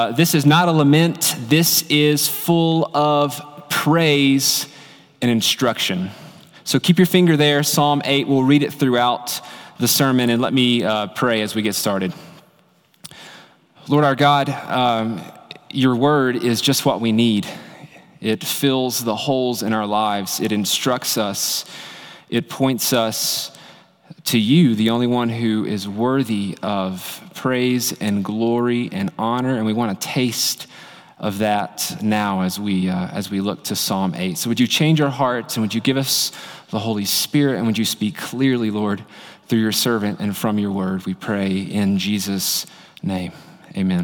This is not a lament. This is full of praise and instruction. So keep your finger there, Psalm 8. We'll read it throughout the sermon, and let me pray as we get started. Lord our God, your word is just what we need. It fills the holes in our lives. It instructs us. It points us to you, the only one who is worthy of praise and glory and honor, and we want to taste of that now as we look to Psalm 8. So would you change our hearts, and would you give us the Holy Spirit, and would you speak clearly, Lord, through your servant and from your word, we pray in Jesus' name. Amen.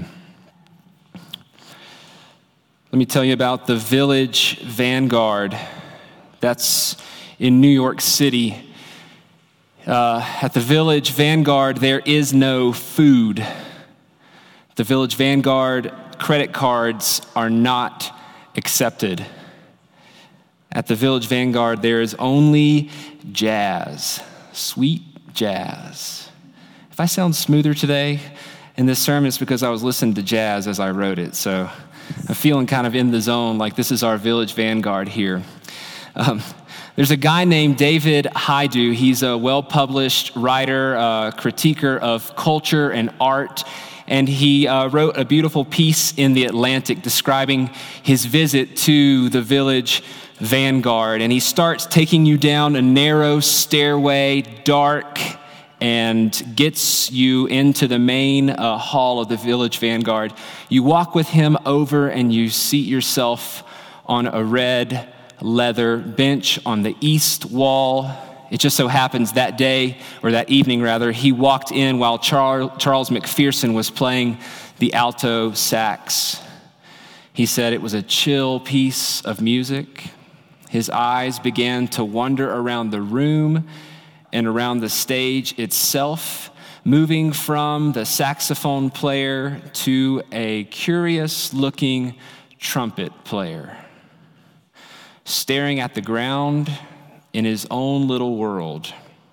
Let me tell you about the Village Vanguard. That's in New York City. At the Village Vanguard, there is no food. The Village Vanguard credit cards are not accepted. At the Village Vanguard, there is only jazz, sweet jazz. If I sound smoother today in this sermon, it's because I was listening to jazz as I wrote it. So I'm feeling kind of in the zone, like this is our Village Vanguard here. There's a guy named David Haidu. He's a well-published writer, critiquer of culture and art, and he wrote a beautiful piece in The Atlantic describing his visit to the Village Vanguard. And he starts taking you down a narrow stairway, dark, and gets you into the main hall of the Village Vanguard. You walk with him over and you seat yourself on a red leather bench on the east wall. It just so happens that day, or that evening rather, he walked in while Charles McPherson was playing the alto sax. He said it was a chill piece of music. His eyes began to wander around the room and around the stage itself, moving from the saxophone player to a curious-looking trumpet player, staring at the ground in his own little world.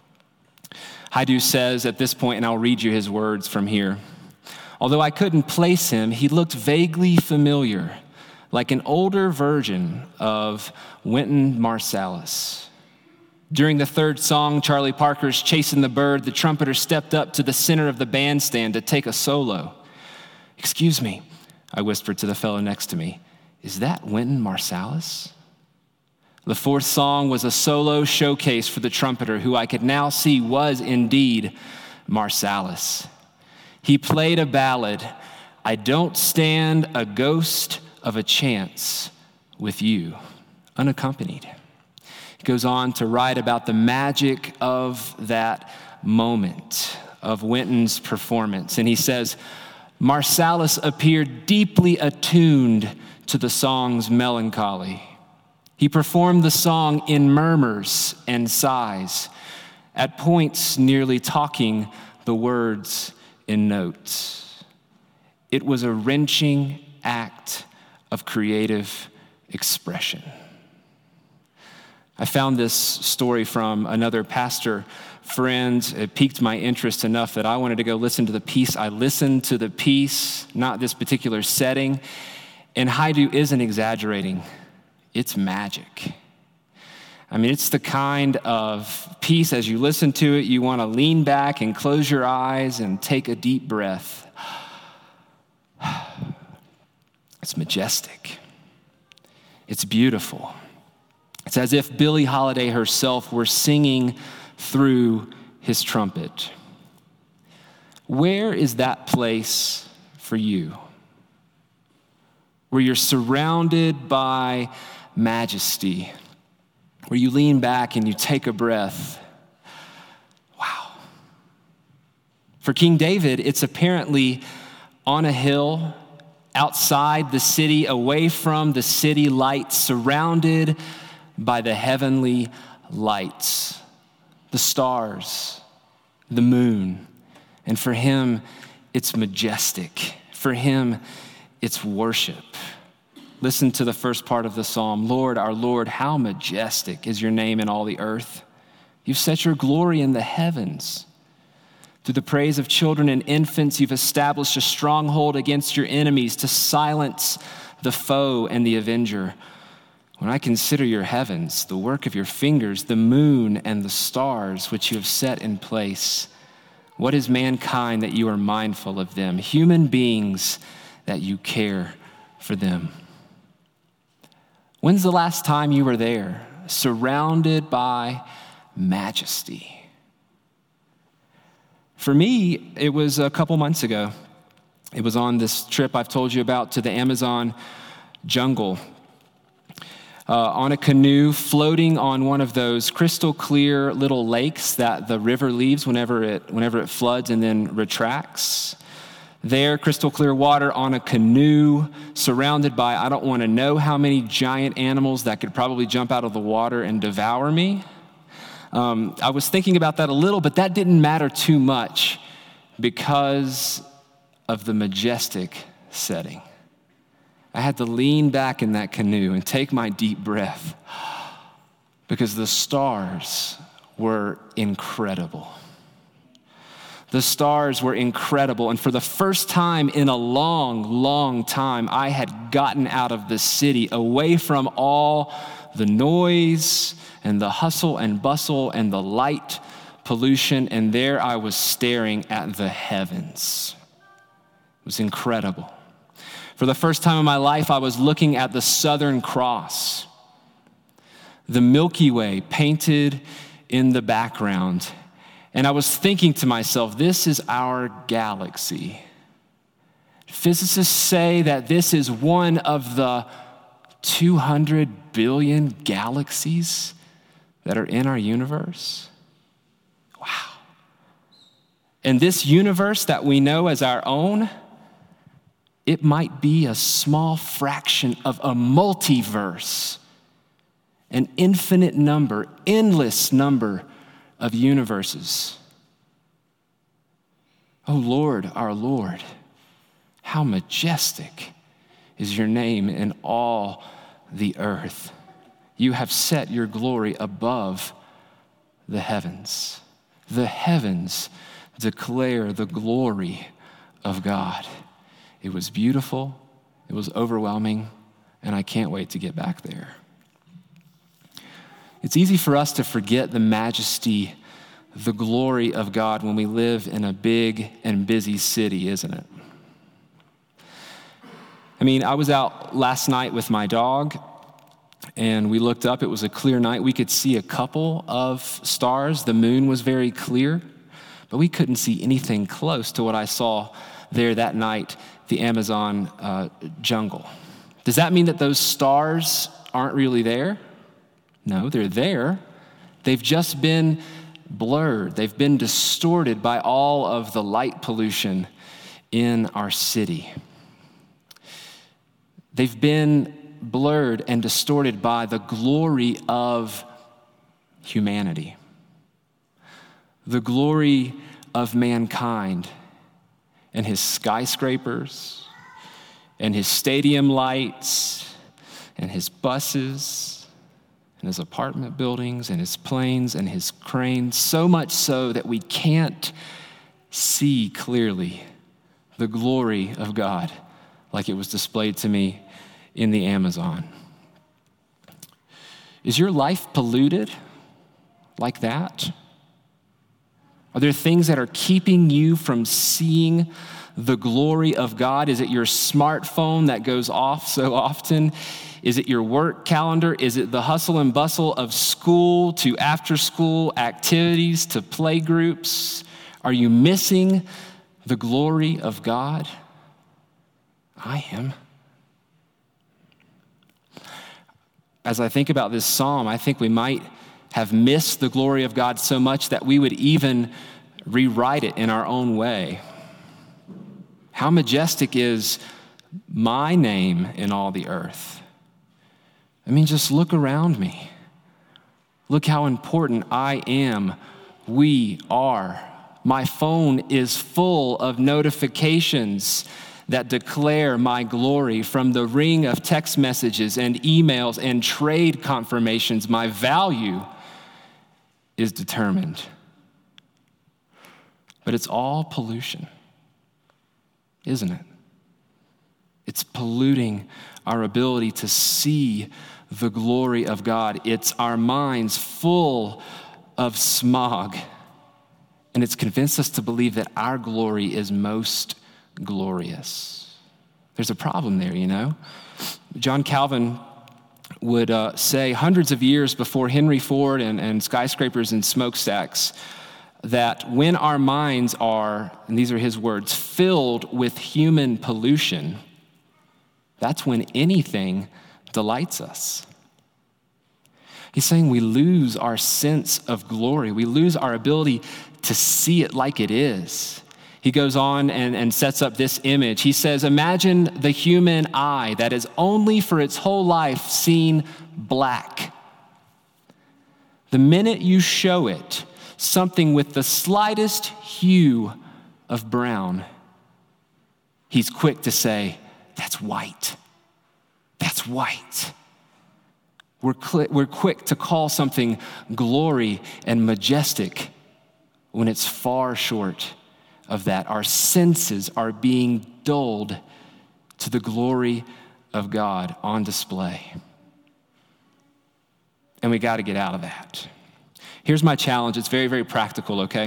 Haidu says at this point, and I'll read you his words from here, although I couldn't place him, he looked vaguely familiar, like an older version of Wynton Marsalis. During the third song, Charlie Parker's Chasing the Bird, the trumpeter stepped up to the center of the bandstand to take a solo. "Excuse me," I whispered to the fellow next to me, "is that Wynton Marsalis?" The fourth song was a solo showcase for the trumpeter, who I could now see was indeed Marsalis. He played a ballad, "I Don't Stand a Ghost of a Chance with You," unaccompanied. He goes on to write about the magic of that moment of Wynton's performance. And he says, Marsalis appeared deeply attuned to the song's melancholy. He performed the song in murmurs and sighs, at points nearly talking the words in notes. It was a wrenching act of creative expression. I found this story from another pastor friend. It piqued my interest enough that I wanted to go listen to the piece. I listened to the piece, not this particular setting, and Haidu isn't exaggerating. It's magic. I mean, it's the kind of piece, as you listen to it, you want to lean back and close your eyes and take a deep breath. It's majestic. It's beautiful. It's as if Billie Holiday herself were singing through his trumpet. Where is that place for you? Where you're surrounded by majesty, where you lean back and you take a breath. Wow. For King David, it's apparently on a hill, outside the city, away from the city lights, surrounded by the heavenly lights, the stars, the moon. And for him, it's majestic. For him, it's worship. Listen to the first part of the psalm. Lord, our Lord, how majestic is your name in all the earth. You've set your glory in the heavens. Through the praise of children and infants, you've established a stronghold against your enemies to silence the foe and the avenger. When I consider your heavens, the work of your fingers, the moon and the stars which you have set in place, what is mankind that you are mindful of them? Human beings that you care for them. When's the last time you were there, surrounded by majesty? For me, it was a couple months ago. It was on this trip I've told you about to the Amazon jungle. On a canoe floating on one of those crystal clear little lakes that the river leaves whenever it floods and then retracts. There, crystal clear water on a canoe surrounded by I don't want to know how many giant animals that could probably jump out of the water and devour me. I was thinking about that a little, but that didn't matter too much because of the majestic setting. I had to lean back in that canoe and take my deep breath because the stars were incredible. The stars were incredible. And for the first time in a long, long time, I had gotten out of the city, away from all the noise and the hustle and bustle and the light pollution. And there I was staring at the heavens. It was incredible. For the first time in my life, I was looking at the Southern Cross, the Milky Way painted in the background. And I was thinking to myself, this is our galaxy. Physicists say that this is one of the 200 billion galaxies that are in our universe. Wow. And this universe that we know as our own, it might be a small fraction of a multiverse, an infinite number, endless number of universes. Oh Lord, our Lord, how majestic is your name in all the earth. You have set your glory above the heavens. The heavens declare the glory of God. It was beautiful, it was overwhelming, and I can't wait to get back there. It's easy for us to forget the majesty, the glory of God when we live in a big and busy city, isn't it? I mean, I was out last night with my dog, and we looked up. It was a clear night. We could see a couple of stars. The moon was very clear, but we couldn't see anything close to what I saw there that night, the Amazon jungle. Does that mean that those stars aren't really there? No, they're there. They've just been blurred. They've been distorted by all of the light pollution in our city. They've been blurred and distorted by the glory of humanity, the glory of mankind and his skyscrapers and his stadium lights and his buses and his apartment buildings and his planes and his cranes, so much so that we can't see clearly the glory of God like it was displayed to me in the Amazon. Is your life polluted like that? Are there things that are keeping you from seeing the glory of God? Is it your smartphone that goes off so often? Is it your work calendar? Is it the hustle and bustle of school to after-school activities to play groups? Are you missing the glory of God? I am. As I think about this psalm, I think we might have missed the glory of God so much that we would even rewrite it in our own way. How majestic is my name in all the earth? I mean, just look around me. Look how important I am. We are. My phone is full of notifications that declare my glory, from the ring of text messages and emails and trade confirmations. My value is determined. But it's all pollution, isn't it? It's polluting our ability to see the glory of God. It's our minds full of smog. And it's convinced us to believe that our glory is most glorious. There's a problem there, you know. John Calvin would say hundreds of years before Henry Ford and skyscrapers and smokestacks that when our minds are, and these are his words, filled with human pollution, that's when anything delights us. He's saying we lose our sense of glory. We lose our ability to see it like it is. He goes on and sets up this image. He says, imagine the human eye that has only for its whole life seen black. The minute you show it something with the slightest hue of brown, he's quick to say, that's white. That's white. We're quick to call something glory and majestic when it's far short of that. Our senses are being dulled to the glory of God on display. And we got to get out of that. Here's my challenge. It's very, very practical, okay?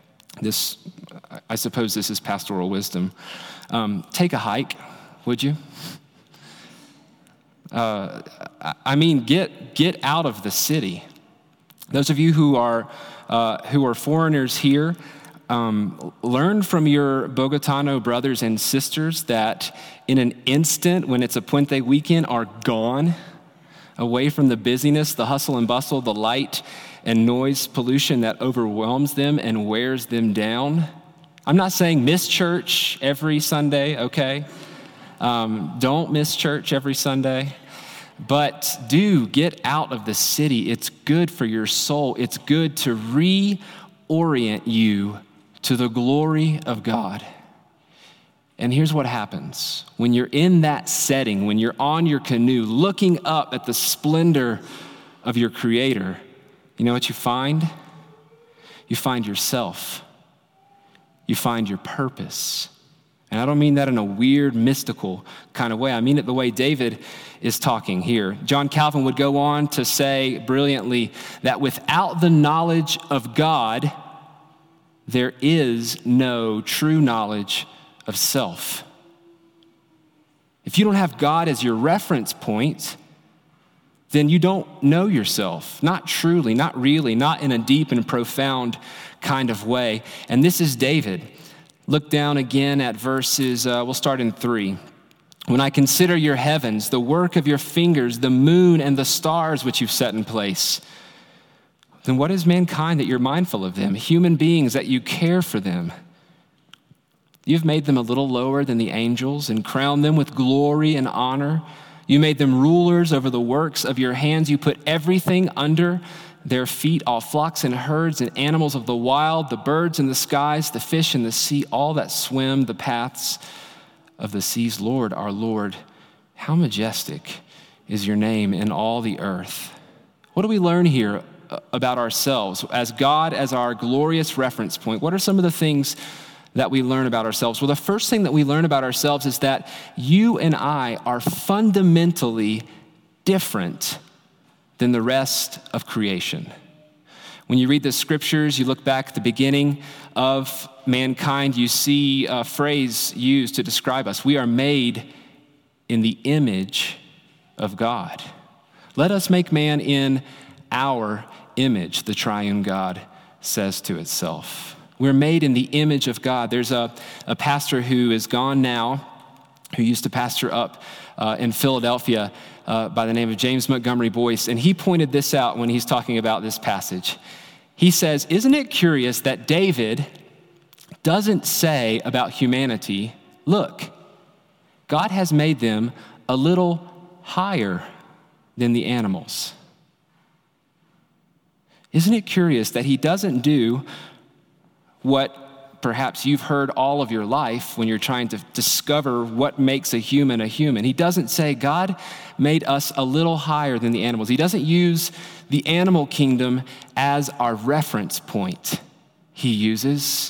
I suppose this is pastoral wisdom. Take a hike, would you? Get out of the city. Those of you who are foreigners here, learn from your Bogotano brothers and sisters that in an instant, when it's a Puente weekend, are gone, away from the busyness, the hustle and bustle, the light and noise pollution that overwhelms them and wears them down. I'm not saying miss church every Sunday, okay? Don't miss church every Sunday. But do get out of the city. It's good for your soul. It's good to reorient you to the glory of God. And here's what happens. When you're in that setting, when you're on your canoe, looking up at the splendor of your Creator, you know what you find? You find yourself. You find your purpose. And I don't mean that in a weird, mystical kind of way. I mean it the way David is talking here. John Calvin would go on to say brilliantly that without the knowledge of God, there is no true knowledge of self. If you don't have God as your reference point, then you don't know yourself, not truly, not really, not in a deep and profound kind of way. And this is David. Look down again at verses, we'll start in 3. When I consider your heavens, the work of your fingers, the moon and the stars which you've set in place, then what is mankind that you're mindful of them? Human beings that you care for them. You've made them a little lower than the angels and crowned them with glory and honor. You made them rulers over the works of your hands. You put everything under their feet, all flocks and herds and animals of the wild, the birds in the skies, the fish in the sea, all that swim the paths of the seas. Lord, our Lord, how majestic is your name in all the earth. What do we learn here about ourselves? As God as our glorious reference point, what are some of the things that we learn about ourselves? Well, the first thing that we learn about ourselves is that you and I are fundamentally different than the rest of creation. When you read the scriptures, you look back at the beginning of mankind, you see a phrase used to describe us. We are made in the image of God. Let us make man in our image, the triune God says to itself. We're made in the image of God. There's a pastor who is gone now, who used to pastor up in Philadelphia by the name of James Montgomery Boyce, and he pointed this out when he's talking about this passage. He says, isn't it curious that David doesn't say about humanity, look, God has made them a little higher than the animals. Isn't it curious that he doesn't do what perhaps you've heard all of your life when you're trying to discover what makes a human a human? He doesn't say God made us a little higher than the animals. He doesn't use the animal kingdom as our reference point. He uses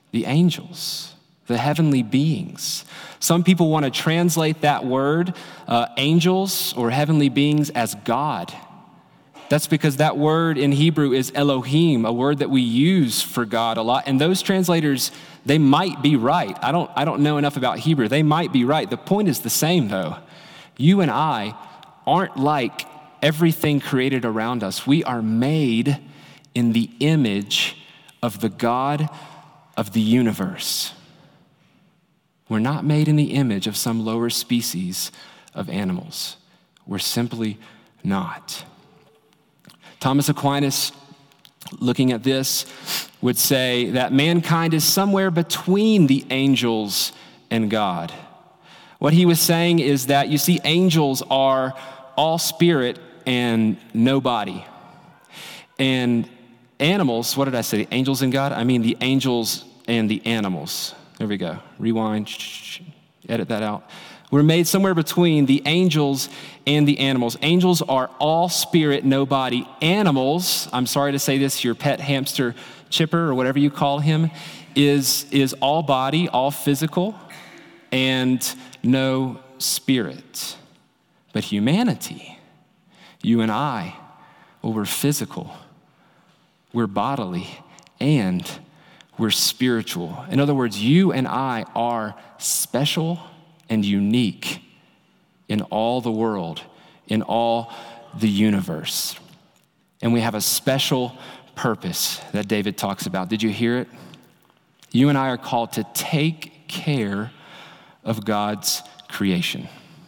the angels, the heavenly beings. Some people want to translate that word, angels or heavenly beings, as God. That's because that word in Hebrew is Elohim, a word that we use for God a lot. And those translators, they might be right. I don't know enough about Hebrew. They might be right. The point is the same, though. You and I aren't like everything created around us. We are made in the image of the God of the universe. We're not made in the image of some lower species of animals. We're simply not. Thomas Aquinas, looking at this, would say that mankind is somewhere between the angels and God. What he was saying is that, you see, angels are all spirit and no body. And animals, what did I say? Angels and God? I mean the angels and the animals. There we go. Rewind, edit that out. We're made somewhere between the angels and the animals. Angels are all spirit, no body. Animals, I'm sorry to say this, your pet hamster Chipper or whatever you call him, is all body, all physical, and no spirit. But humanity, you and I, well, we're physical, we're bodily, and we're spiritual. In other words, you and I are special and unique in all the world, in all the universe. And we have a special purpose that David talks about. Did you hear it? You and I are called to take care of God's creation.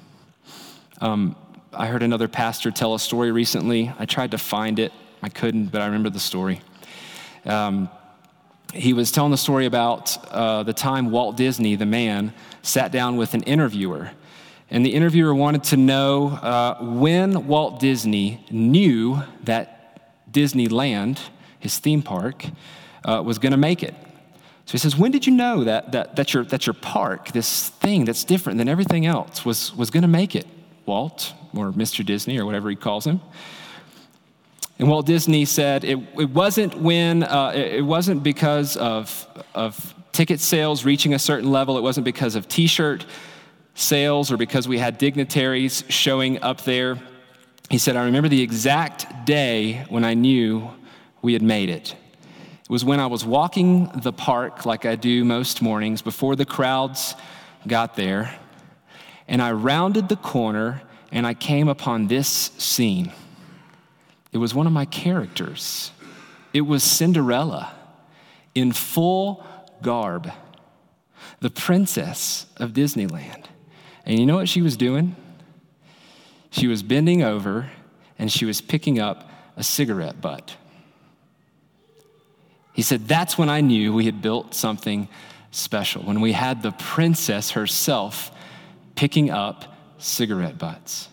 I heard another pastor tell a story recently. I tried to find it. I couldn't, but I remember the story. He was telling the story about the time Walt Disney, the man, sat down with an interviewer. And the interviewer wanted to know when Walt Disney knew that Disneyland, his theme park, was going to make it. So he says, when did you know that your park, this thing that's different than everything else, was going to make it, Walt, or Mr. Disney, or whatever he calls him? And Walt Disney said it wasn't because of ticket sales reaching a certain level. It wasn't because of T-shirt sales or because we had dignitaries showing up there. He said, I remember the exact day when I knew we had made it. It was when I was walking the park like I do most mornings before the crowds got there, and I rounded the corner and I came upon this scene. It was one of my characters. It was Cinderella in full garb, the princess of Disneyland. And you know what she was doing? She was bending over and she was picking up a cigarette butt. He said, that's when I knew we had built something special, when we had the princess herself picking up cigarette butts.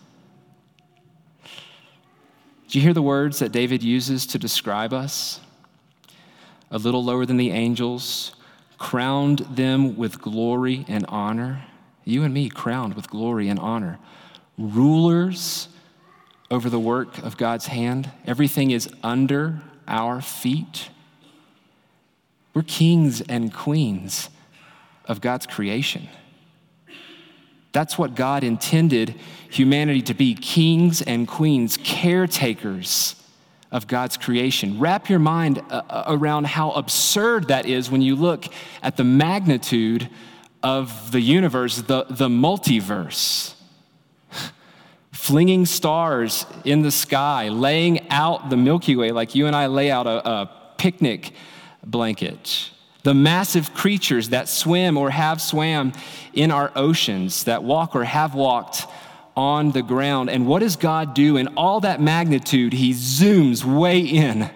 Do you hear the words that David uses to describe us? A little lower than the angels, crowned them with glory and honor. You and me crowned with glory and honor. Rulers over the work of God's hand. Everything is under our feet. We're kings and queens of God's creation. That's what God intended humanity to be, kings and queens, caretakers of God's creation. Wrap your mind around how absurd that is when you look at the magnitude of the universe, the multiverse. Flinging stars in the sky, laying out the Milky Way like you and I lay out a picnic blanket. The massive creatures that swim or have swam in our oceans, that walk or have walked on the ground. And what does God do in all that magnitude? He zooms way in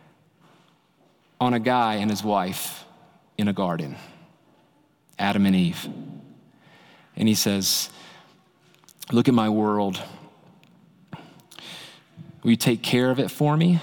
on a guy and his wife in a garden, Adam and Eve. And he says, look at my world. Will you take care of it for me?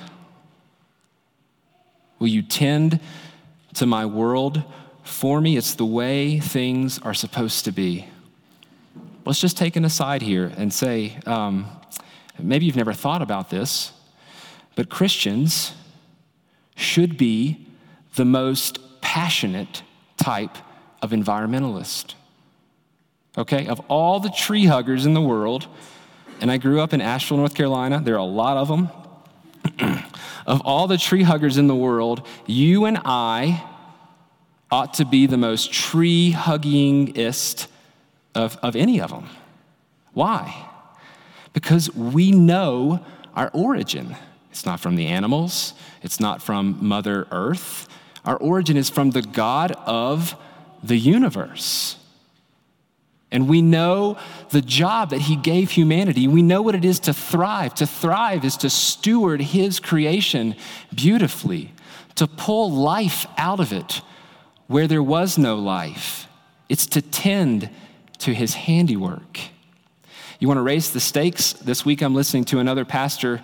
Will you tend to my world for me? It's the way things are supposed to be. Let's just take an aside here and say, maybe you've never thought about this, but Christians should be the most passionate type of environmentalist. Okay, of all the tree huggers in the world, and I grew up in Asheville, North Carolina, there are a lot of them. Of all the tree huggers in the world, you and I ought to be the most tree-huggingest of any of them. Why? Because we know our origin. It's not from the animals. It's not from Mother Earth. Our origin is from the God of the universe. And we know the job that he gave humanity. We know what it is to thrive. To thrive is to steward his creation beautifully, to pull life out of it where there was no life. It's to tend to his handiwork. You want to raise the stakes? This week I'm listening to another pastor,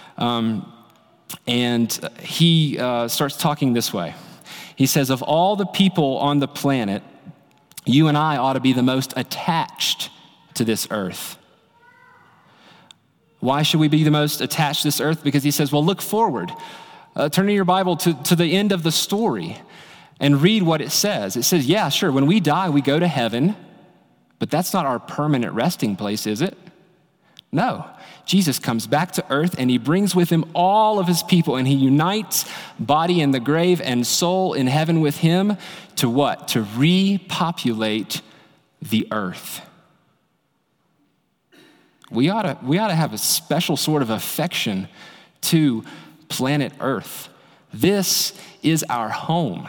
and he starts talking this way. He says, of all the people on the planet, you and I ought to be the most attached to this earth. Why should we be the most attached to this earth? Because he says, well, look forward. Turn in your Bible to the end of the story and read what it says. It says, yeah, sure, when we die, we go to heaven, but that's not our permanent resting place, is it? No. Jesus comes back to earth and he brings with him all of his people, and he unites body in the grave and soul in heaven with him to what? To repopulate the earth. We ought to have a special sort of affection to planet Earth. This is our home.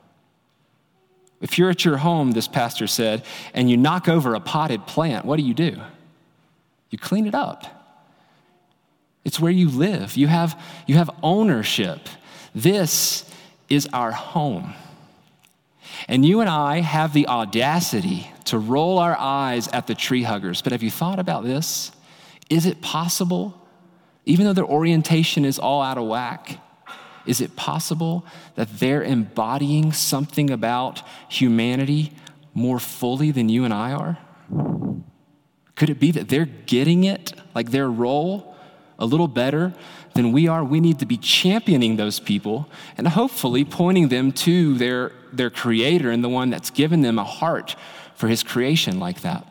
If you're at your home, this pastor said, and you knock over a potted plant, what do? You clean it up. It's where you live. You have ownership. This is our home. And you and I have the audacity to roll our eyes at the tree huggers. But have you thought about this? Is it possible, even though their orientation is all out of whack, is it possible that they're embodying something about humanity more fully than you and I are? Could it be that they're getting it, like their role, a little better than we are? We need to be championing those people and hopefully pointing them to their creator and the one that's given them a heart for his creation like that.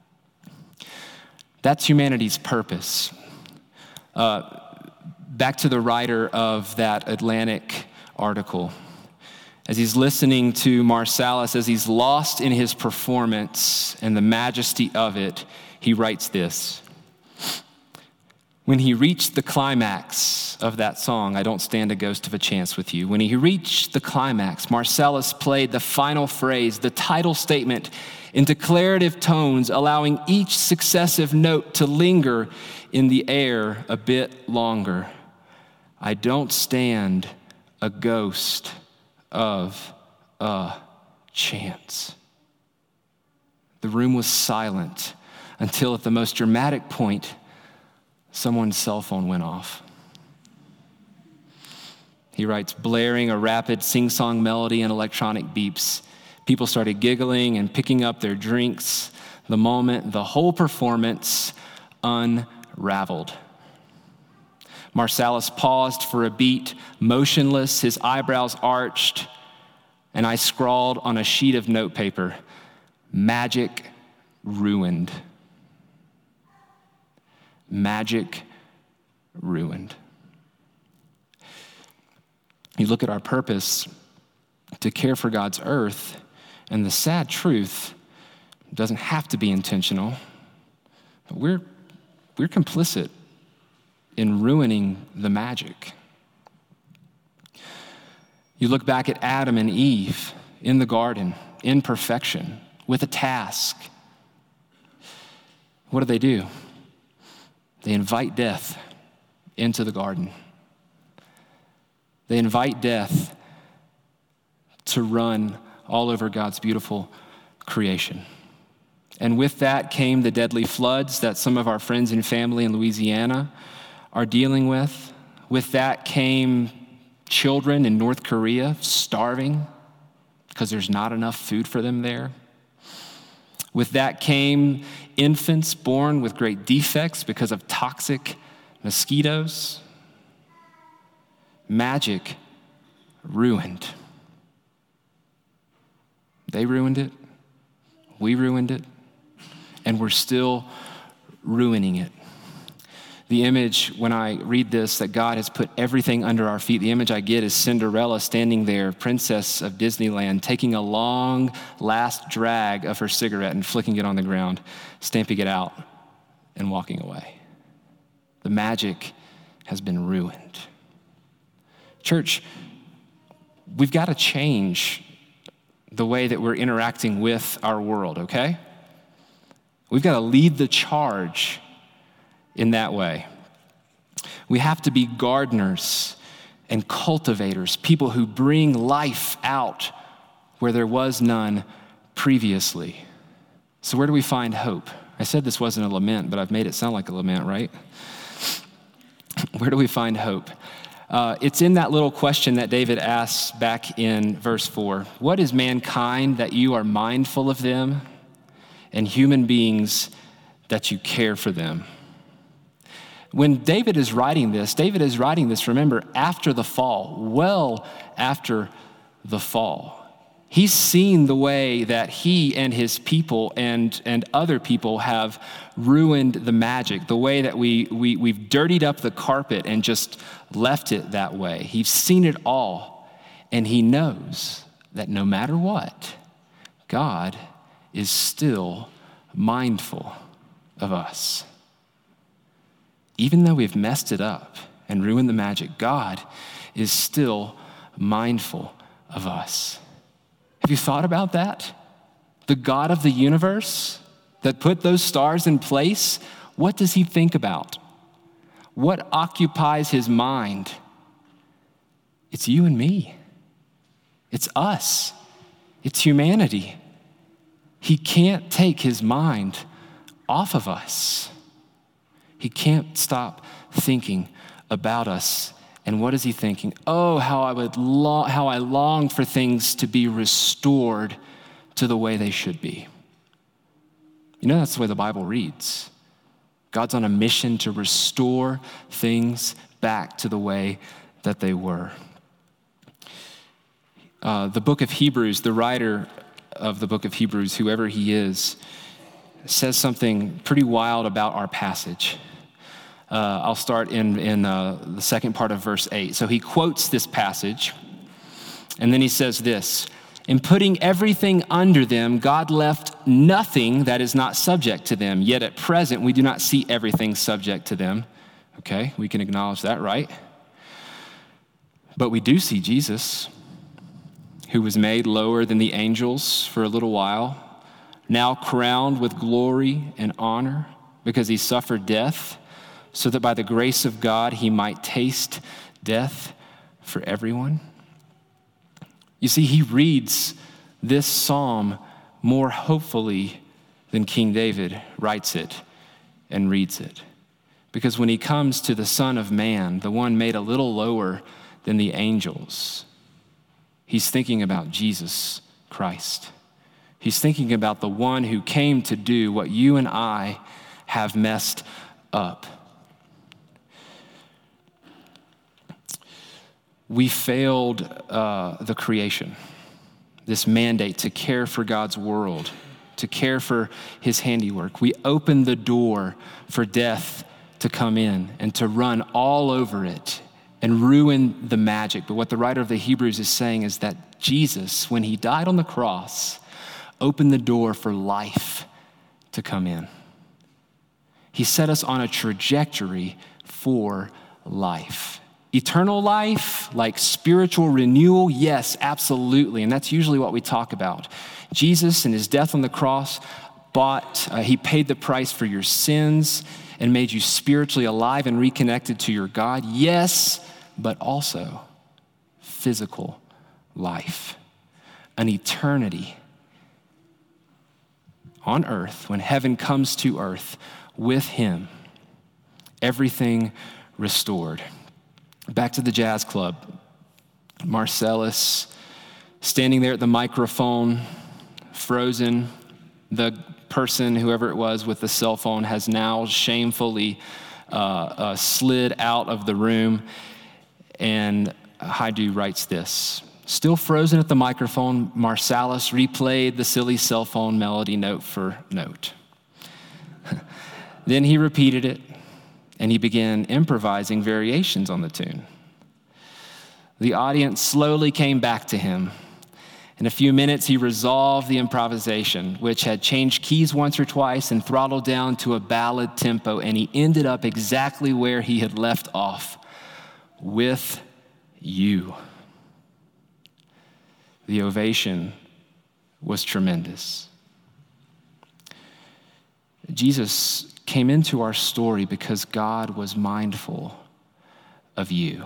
That's humanity's purpose. Back to the writer of that Atlantic article. As he's listening to Marsalis, as he's lost in his performance and the majesty of it, he writes this. When he reached the climax of that song, I Don't Stand a Ghost of a Chance with You, when he reached the climax, Marsalis played the final phrase, the title statement, in declarative tones, allowing each successive note to linger in the air a bit longer. I don't stand a ghost of a chance. The room was silent until at the most dramatic point, someone's cell phone went off. He writes, blaring a rapid sing-song melody and electronic beeps. People started giggling and picking up their drinks. The moment, the whole performance unraveled. Marsalis paused for a beat, motionless, his eyebrows arched, and I scrawled on a sheet of notepaper, magic ruined. Magic ruined. You look at our purpose to care for God's earth, and the sad truth doesn't have to be intentional, but we're complicit in ruining the magic. You look back at Adam and Eve in the garden, in perfection, with a task. What do? They invite death into the garden. They invite death to run all over God's beautiful creation. And with that came the deadly floods that some of our friends and family in Louisiana are dealing with. With that came children in North Korea starving because there's not enough food for them there. With that came infants born with great defects because of toxic mosquitoes. Magic ruined. They ruined it. We ruined it. And we're still ruining it. The image, when I read this, that God has put everything under our feet, the image I get is Cinderella standing there, princess of Disneyland, taking a long last drag of her cigarette and flicking it on the ground, stamping it out, and walking away. The magic has been ruined. Church, we've got to change the way that we're interacting with our world, okay? We've got to lead the charge in that way. We have to be gardeners and cultivators, people who bring life out where there was none previously. So where do we find hope? I said this wasn't a lament, but I've made it sound like a lament, right? Where do we find hope? It's in that little question that David asks back in verse 4. What is mankind that you are mindful of them, and human beings that you care for them? When David is writing this, remember, after the fall, well after the fall. He's seen the way that he and his people and other people have ruined the magic, the way that we've dirtied up the carpet and just left it that way. He's seen it all, and he knows that no matter what, God is still mindful of us. Even though we've messed it up and ruined the magic, God is still mindful of us. Have you thought about that? The God of the universe that put those stars in place, what does he think about? What occupies his mind? It's you and me. It's us. It's humanity. He can't take his mind off of us. He can't stop thinking about us. And what is he thinking? Oh, how I long for things to be restored to the way they should be. You know, that's the way the Bible reads. God's on a mission to restore things back to the way that they were. The book of Hebrews, the writer of the book of Hebrews, whoever he is, says something pretty wild about our passage. I'll start in the second part of verse 8. So he quotes this passage, and then he says this: in putting everything under them, God left nothing that is not subject to them. Yet at present, we do not see everything subject to them. Okay, we can acknowledge that, right? But we do see Jesus, who was made lower than the angels for a little while, now crowned with glory and honor because he suffered death, so that by the grace of God, he might taste death for everyone. You see, he reads this psalm more hopefully than King David writes it and reads it. Because when he comes to the Son of Man, the one made a little lower than the angels, he's thinking about Jesus Christ. He's thinking about the one who came to do what you and I have messed up. We failed the creation, this mandate to care for God's world, to care for his handiwork. We opened the door for death to come in and to run all over it and ruin the magic. But what the writer of the Hebrews is saying is that Jesus, when he died on the cross, opened the door for life to come in. He set us on a trajectory for life. Eternal life, like spiritual renewal, yes, absolutely. And that's usually what we talk about. Jesus and his death on the cross he paid the price for your sins and made you spiritually alive and reconnected to your God. Yes, but also physical life, an eternity on earth when heaven comes to earth with him, everything restored. Back to the jazz club. Marcellus standing there at the microphone, frozen. The person, whoever it was with the cell phone, has now shamefully slid out of the room. And Haidu writes this: Still frozen at the microphone, Marsalis replayed the silly cell phone melody note for note. Then he repeated it, and he began improvising variations on the tune. The audience slowly came back to him. In a few minutes, he resolved the improvisation, which had changed keys once or twice and throttled down to a ballad tempo, and he ended up exactly where he had left off, with you. The ovation was tremendous. Jesus came into our story because God was mindful of you.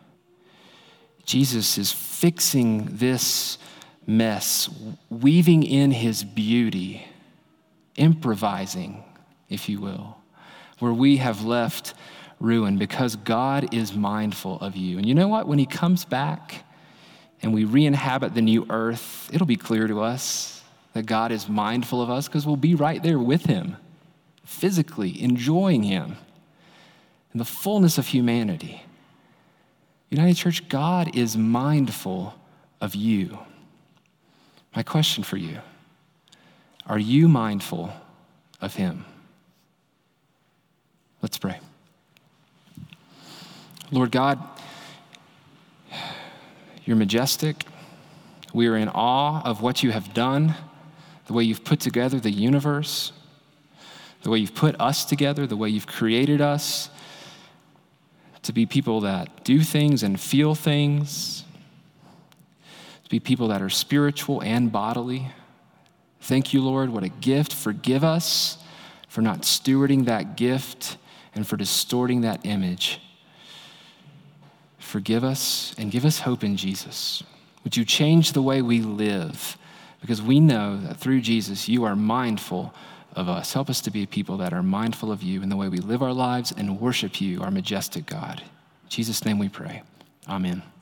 Jesus is fixing this mess, weaving in his beauty, improvising, if you will, where we have left ruin because God is mindful of you. And you know what? When he comes back and we re-inhabit the new earth, it'll be clear to us that God is mindful of us because we'll be right there with him, physically enjoying him in the fullness of humanity. United Church, God is mindful of you. My question for you, are you mindful of him? Let's pray. Lord God, you're majestic. We are in awe of what you have done, the way you've put together the universe, the way you've put us together, the way you've created us to be people that do things and feel things, to be people that are spiritual and bodily. Thank you, Lord, what a gift. Forgive us for not stewarding that gift and for distorting that image. Forgive us and give us hope in Jesus. Would you change the way we live? Because we know that through Jesus, you are mindful of us. Help us to be a people that are mindful of you in the way we live our lives and worship you, our majestic God. In Jesus' name we pray. Amen.